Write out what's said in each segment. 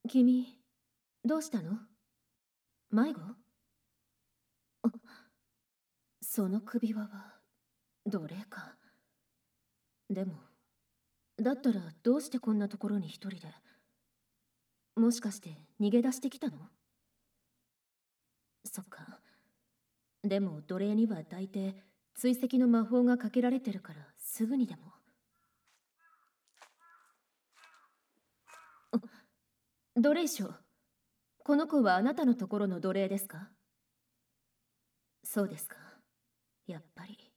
君、どうしたの？迷子？あ、その首輪は奴隷か。でも、だったらどうしてこんなところに一人で？もしかして逃げ出してきたの？そっか。でも奴隷には大抵追跡の魔法がかけられてるからすぐにでも。奴隷商、この子はあなたのところの奴隷ですか？そうですか。やっぱり。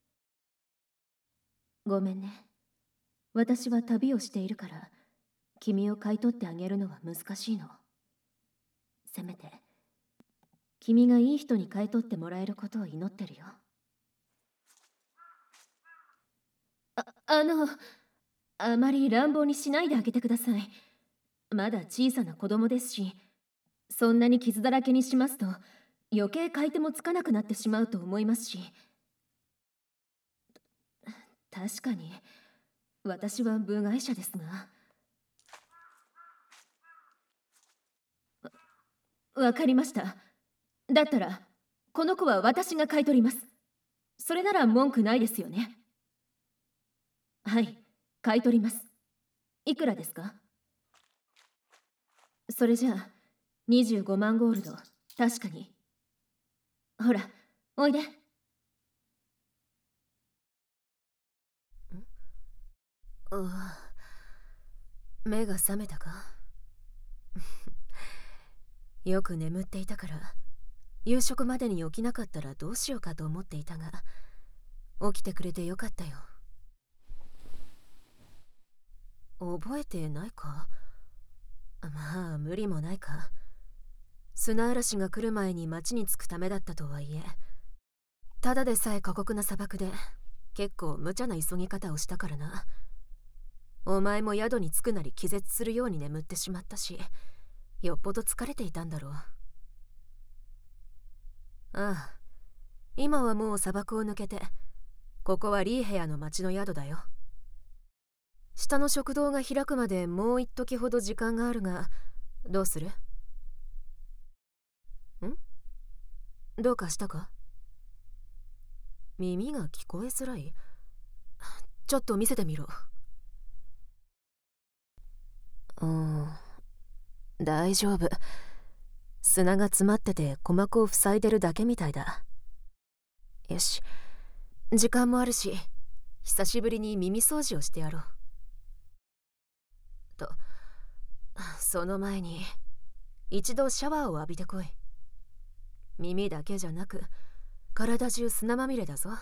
ごめんね。私は旅をしているから、君を買い取ってあげるのは難しいの。せめて、君がいい人に買い取ってもらえることを祈ってるよ。あの、あまり乱暴にしないであげてください。まだ小さな子供ですし、そんなに傷だらけにしますと、余計買い手もつかなくなってしまうと思いますし。確かに、私は部外者ですが。わかりました。だったら、この子は私が買い取ります。それなら文句ないですよね。はい、買い取ります。いくらですか？それじゃあ、25万ゴールド、確かに。ほら、おいで。目が覚めたか？よく眠っていたから、夕食までに起きなかったらどうしようかと思っていたが、起きてくれてよかったよ。覚えてないか？まあ無理もないか。砂嵐が来る前に町に着くためだったとはいえ、ただでさえ過酷な砂漠で結構無茶な急ぎ方をしたからな。お前も宿に着くなり気絶するように眠ってしまったし、よっぽど疲れていたんだろう。ああ、今はもう砂漠を抜けて、ここはリーヘアの町の宿だよ。下の食堂が開くまでもう一時ほど時間があるが、どうする？どうかしたか？耳が聞こえづらい？ちょっと見せてみろ。大丈夫。砂が詰まってて鼓膜を塞いでるだけみたいだ。よし、時間もあるし、久しぶりに耳掃除をしてやろう。と、その前に一度シャワーを浴びてこい。耳だけじゃなく体中砂まみれだぞ。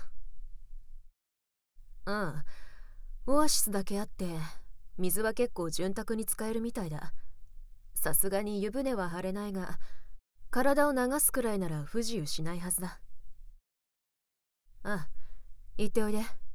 オアシスだけあって水は結構潤沢に使えるみたいだ。さすがに湯船は張れないが、体を流すくらいなら不自由しないはずだ。行っておいで。